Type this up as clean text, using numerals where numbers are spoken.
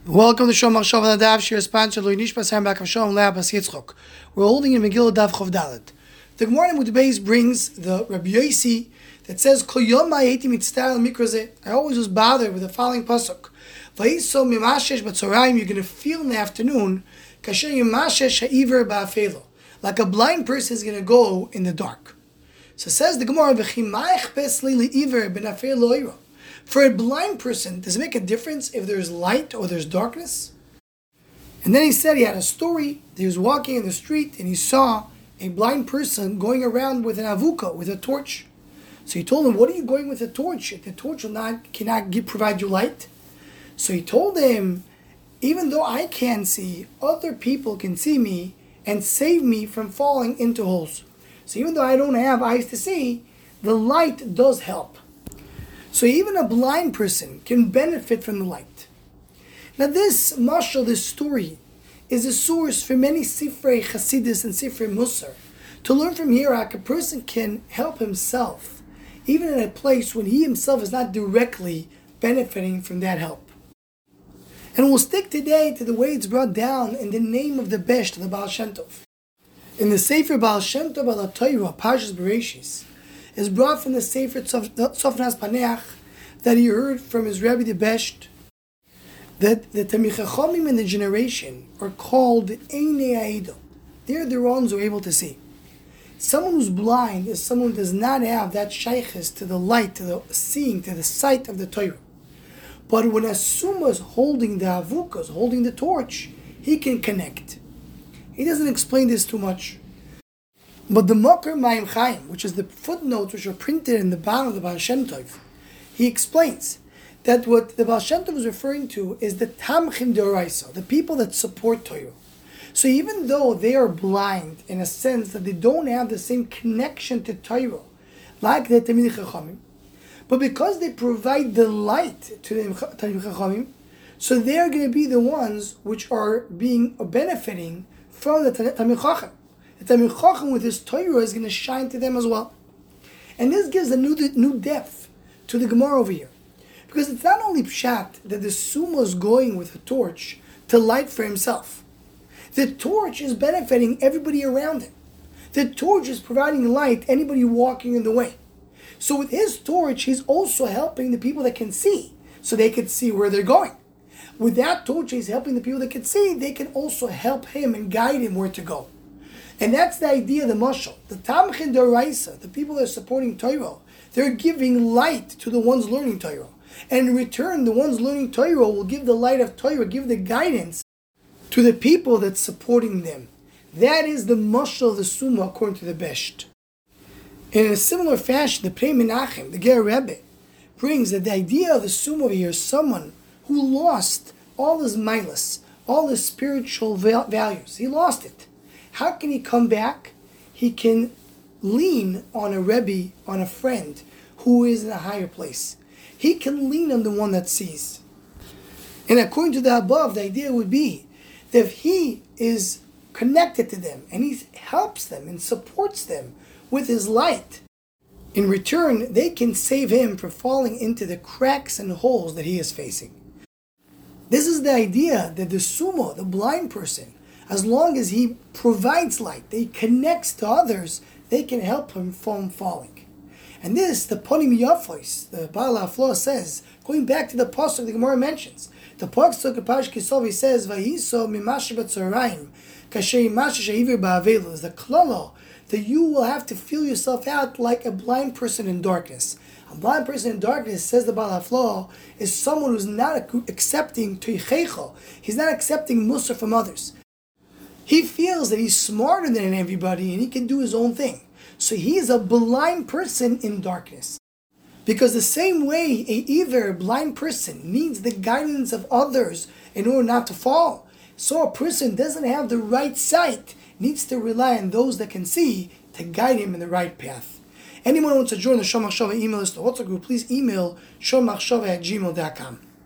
Welcome to Shom Machshava Nadav, Shir sponsor Lo Nishmas Haram Bak Shalom Leah Bas Yitzchok. We're holding in Megillah Daf Chov Dalet. The Gemara in Mudbeis brings the Rabbi Yosi that says, Kol Yom Ha'ayiti Mitzta'er Al Mikra Zeh. I always was bothered with the following pasuk. Vayiso Mimashesh B'Tzoraim. You're going to feel in the afternoon, Kasher Yimashesh Ha'iver Ba'afelo. Like a blind person is going to go in the dark. So says the Gemara, V'chima'ech Pes Li Le'iver B'Nafel Lo'ira. For a blind person, does it make a difference if there's light or there's darkness? And then he said he had a story. He was walking in the street and he saw a blind person going around with an avuka, with a torch. So he told him, what are you going with a torch? The torch cannot provide you light. So he told him, even though I can't see, other people can see me and save me from falling into holes. So even though I don't have eyes to see, the light does help. So even a blind person can benefit from the light. Now this mashal, this story, is a source for many Sifrei Chasidus and Sifrei Musar. To learn from here, a person can help himself, even in a place when he himself is not directly benefiting from that help. And we'll stick today to the way it's brought down in the name of the Besh, the Baal Shem Tov. In the Sefer Baal Shem Tov al Torah, Parshas Bereshis, is brought from the Sefer Tzofnas Paneach that he heard from his Rebbe the Besht, that the Talmidei Chachamim in the generation are called Einei Ha'edo. They're the ones who are able to see. Someone who's blind is someone who does not have that shaykhis to the light, to the seeing, to the sight of the Torah. But when a Summa is holding the avukas, holding the torch, he can connect. He doesn't explain this too much. But the Makar Mayim Chaim, which is the footnotes which are printed in the bottom of the Baal Shem Tov, he explains that what the Baal Shem Tov is referring to is the Tamchim D'Oraisa, the people that support Torah. So even though they are blind in a sense that they don't have the same connection to Torah, like the Talmidei Chachamim, but because they provide the light to the Talmidei Chachamim, so they are going to be the ones which are benefiting from the Talmidei Chacham. The Talmidei Chacham with his Torah is going to shine to them as well. And this gives a new depth to the Gemara over here. Because it's not only pshat that the Summa is going with a torch to light for himself. The torch is benefiting everybody around him. The torch is providing light to anybody walking in the way. So with his torch, he's also helping the people that can see, so they can see where they're going. With that torch, he's helping the people that can see, they can also help him and guide him where to go. And that's the idea of the mashal. The Tamchin D'Oraisa, the people that are supporting Torah, they're giving light to the ones learning Torah. And in return, the ones learning Torah will give the light of Torah, give the guidance to the people that's supporting them. That is the mashal of the Summa according to the Besht. In a similar fashion, the Pnei Menachem, the Ger Rebbe, brings that the idea of the Summa over here is someone who lost all his milas, all his spiritual values. He lost it. How can he come back? He can lean on a Rebbe, on a friend who is in a higher place. He can lean on the one that sees. And according to the above, the idea would be that if he is connected to them and he helps them and supports them with his light, in return, they can save him from falling into the cracks and holes that he is facing. This is the idea that the Summa, the blind person, as long as he provides light, he connects to others, they can help him from falling. And this, the Ponim Yafos, the Baal HaFlo says, going back to the pasuk the Gemara mentions, the pasuk of Parshas Kisov says, "Vayiso mimashe b'tzoraim, kasher yimashe she'iver ba'avelu," is the klala that you will have to feel yourself out like a blind person in darkness. A blind person in darkness, says the Baal HaFlo, is someone who's not accepting teichecho. He's not accepting musar from others. He feels that he's smarter than everybody and he can do his own thing. So he is a blind person in darkness. Because the same way a blind person needs the guidance of others in order not to fall, so a person doesn't have the right sight, needs to rely on those that can see to guide him in the right path. Anyone who wants to join the Shom Machshava email list or WhatsApp group, please email shommachshava@gmail.com.